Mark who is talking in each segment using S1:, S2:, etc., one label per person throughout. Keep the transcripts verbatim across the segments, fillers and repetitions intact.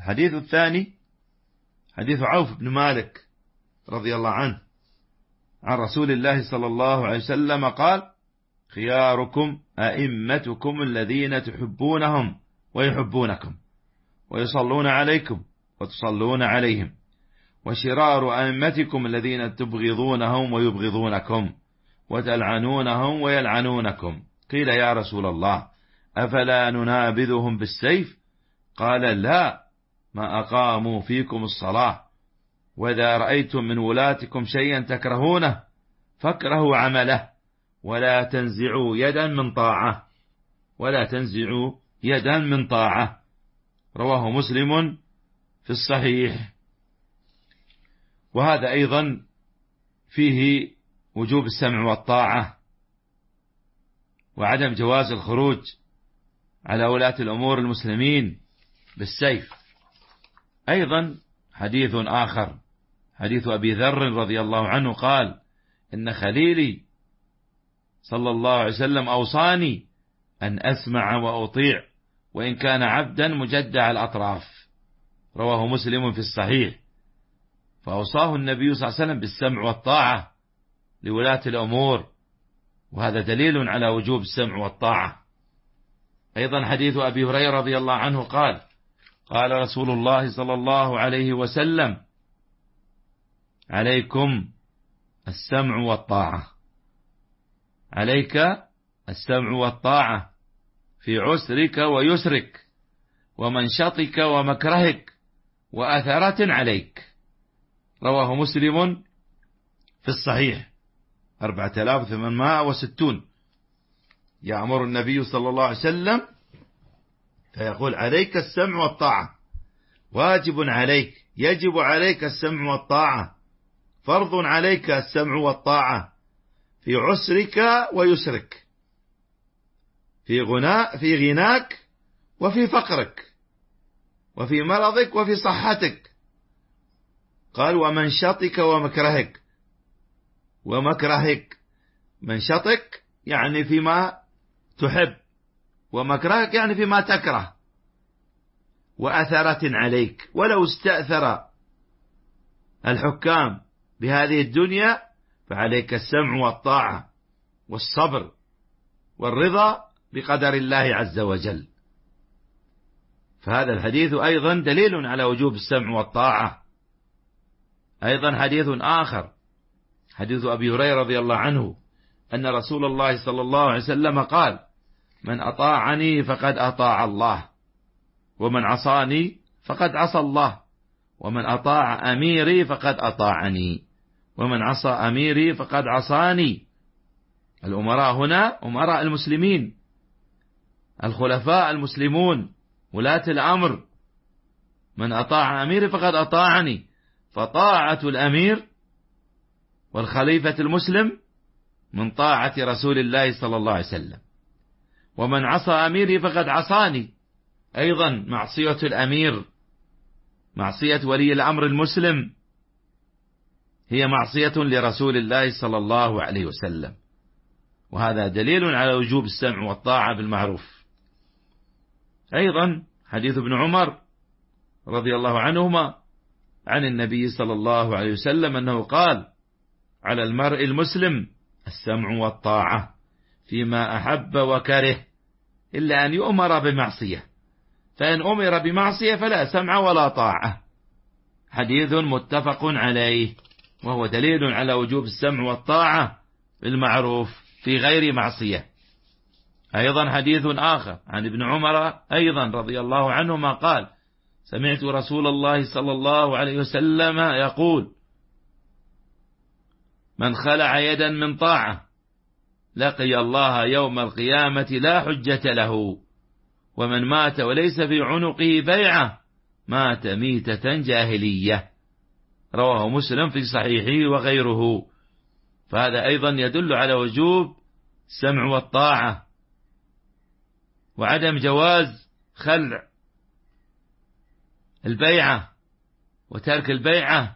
S1: الحديث الثاني حديث عوف بن مالك رضي الله عنه عن رسول الله صلى الله عليه وسلم قال: خياركم أئمتكم الذين تحبونهم ويحبونكم ويصلون عليكم وتصلون عليهم، وشرار أئمتكم الذين تبغضونهم ويبغضونكم وتلعنونهم ويلعنونكم. قيل: يا رسول الله، أفلا ننابذهم بالسيف؟ قال: لا، ما أقاموا فيكم الصلاة. وإذا رأيتم من ولاتكم شيئا تكرهونه فاكرهوا عمله، ولا تنزعوا يدا من طاعة ولا تنزعوا يدا من طاعة. رواه مسلم في الصحيح. وهذا أيضا فيه وجوب السمع والطاعة وعدم جواز الخروج على ولاة الأمور المسلمين بالسيف. أيضا حديث آخر حديث أبي ذر رضي الله عنه قال: إن خليلي صلى الله عليه وسلم أوصاني أن أسمع وأطيع وإن كان عبدا مجدع الأطراف. رواه مسلم في الصحيح. فأوصاه النبي صلى الله عليه وسلم بالسمع والطاعة لولاة الأمور، وهذا دليل على وجوب السمع والطاعة. أيضا حديث أبي هريرة رضي الله عنه قال: قال رسول الله صلى الله عليه وسلم: عليكم السمع والطاعة عليك السمع والطاعة في عسرك ويسرك ومنشطك ومكرهك وأثرة عليك. رواه مسلم في الصحيح أربعة آلاف وثمانمائة وستون. يأمر النبي صلى الله عليه وسلم فيقول: عليك السمع والطاعة، واجب عليك، يجب عليك السمع والطاعة، فرض عليك السمع والطاعة في عسرك ويسرك، في غناء في غناك وفي فقرك، وفي مرضك وفي صحتك. قال: ومنشطك ومكرهك. ومكرهك، منشطك يعني فيما تحب، ومكرهك يعني فيما تكره، وأثرة عليك. ولو استأثر الحكام بهذه الدنيا فعليك السمع والطاعة والصبر والرضا بقدر الله عز وجل. فهذا الحديث أيضا دليل على وجوب السمع والطاعة. أيضا حديث آخر حديث أبي هريرة رضي الله عنه أن رسول الله صلى الله عليه وسلم قال: من أطاعني فقد أطاع الله، ومن عصاني فقد عصى الله، ومن أطاع أميري فقد أطاعني، ومن عصى أميري فقد عصاني. الأمراء هنا أمراء المسلمين، الخلفاء المسلمون، ولاة الأمر. من أطاع أميري فقد أطاعني، فطاعة الأمير والخليفة المسلم من طاعة رسول الله صلى الله عليه وسلم. ومن عصى أميري فقد عصاني، أيضا معصية الأمير، معصية ولي الأمر المسلم، هي معصية لرسول الله صلى الله عليه وسلم. وهذا دليل على وجوب السمع والطاعة بالمعروف. أيضا حديث ابن عمر رضي الله عنهما عن النبي صلى الله عليه وسلم أنه قال: على المرء المسلم السمع والطاعة فيما أحب وكره، إلا أن يؤمر بمعصية، فإن أمر بمعصية فلا سمع ولا طاعة. حديث متفق عليه، وهو دليل على وجوب السمع والطاعة بالمعروف في غير معصية. أيضا حديث آخر عن ابن عمر أيضا رضي الله عنهما قال: سمعت رسول الله صلى الله عليه وسلم يقول: من خلع يدا من طاعة لقي الله يوم القيامة لا حجة له، ومن مات وليس في عنقه بيعة مات ميتة جاهلية. رواه مسلم في صحيحه وغيره. فهذا أيضا يدل على وجوب السمع والطاعة، وعدم جواز خلع البيعة وترك البيعة.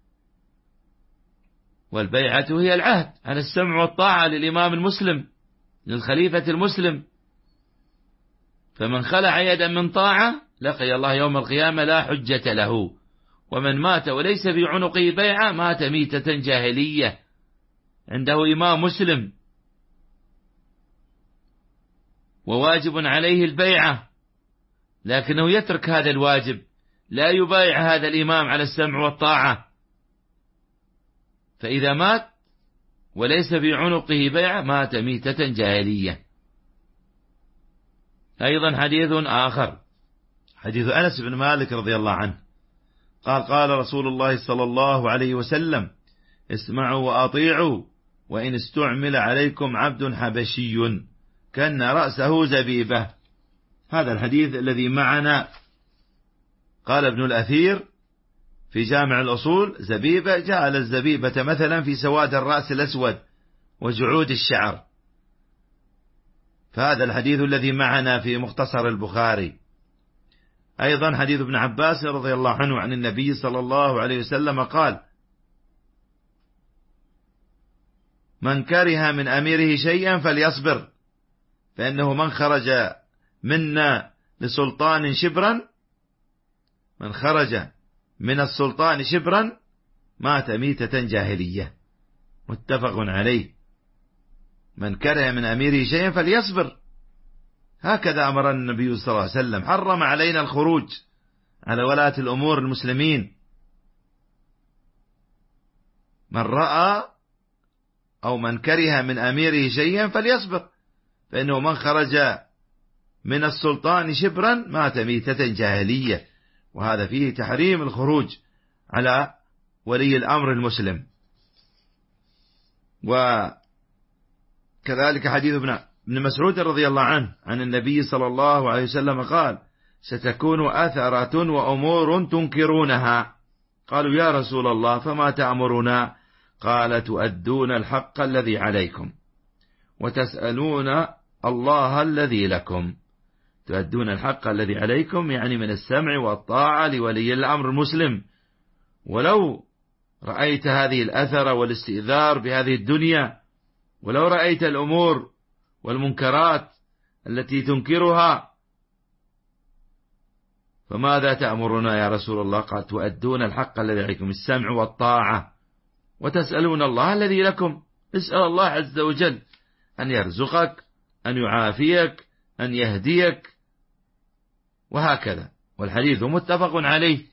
S1: والبيعة هي العهد على السمع والطاعة للإمام المسلم، للخليفة المسلم. فمن خلع يدا من طاعة لقي الله يوم القيامة لا حجة له. ومن مات وليس في عنقه بيعة مات ميتة جاهلية. عنده إمام مسلم وواجب عليه البيعة، لكنه يترك هذا الواجب، لا يبايع هذا الإمام على السمع والطاعة، فإذا مات وليس في عنقه بيعة مات ميتة جاهلية. أيضا حديث آخر، حديث أنس بن مالك رضي الله عنه قال قال رسول الله صلى الله عليه وسلم: اسمعوا وأطيعوا وإن استعمل عليكم عبد حبشي كأن رأسه زبيبة. هذا الحديث الذي معنا قال ابن الأثير في جامع الأصول: زبيبة جعل الزبيبة مثلا في سواد الرأس الأسود وجعود الشعر. فهذا الحديث الذي معنا في مختصر البخاري. أيضا حديث ابن عباس رضي الله عنه عن النبي صلى الله عليه وسلم قال: من كره من أميره شيئا فليصبر، فإنه من خرج منا لسلطان شبرا من خرج من السلطان شبرا مات ميتة جاهلية. متفق عليه. من كره من أميره شيئا فليصبر، هكذا أمر النبي صلى الله عليه وسلم. حرم علينا الخروج على ولاة الأمور المسلمين. من رأى أو من كره من أميره شيئا فليصبر، فإنه من خرج من السلطان شبرا مات ميتة جاهلية. وهذا فيه تحريم الخروج على ولي الأمر المسلم. وكذلك حديث ابن ابن مسعود رضي الله عنه عن النبي صلى الله عليه وسلم قال: ستكون أثرة وأمور تنكرونها. قالوا: يا رسول الله فما تأمرنا؟ قال: تؤدون الحق الذي عليكم وتسألون الله الذي لكم. تؤدون الحق الذي عليكم يعني من السمع والطاعة لولي الأمر المسلم. ولو رأيت هذه الأثر والاستئذار بهذه الدنيا، ولو رأيت الأمور والمنكرات التي تنكرها، فماذا تأمرنا يا رسول الله؟ قال: تؤدون الحق الذي عليكم، السمع والطاعة، وتسألون الله الذي لكم. اسأل الله عز وجل أن يرزقك، أن يعافيك، أن يهديك، وهكذا. والحديث متفق عليه.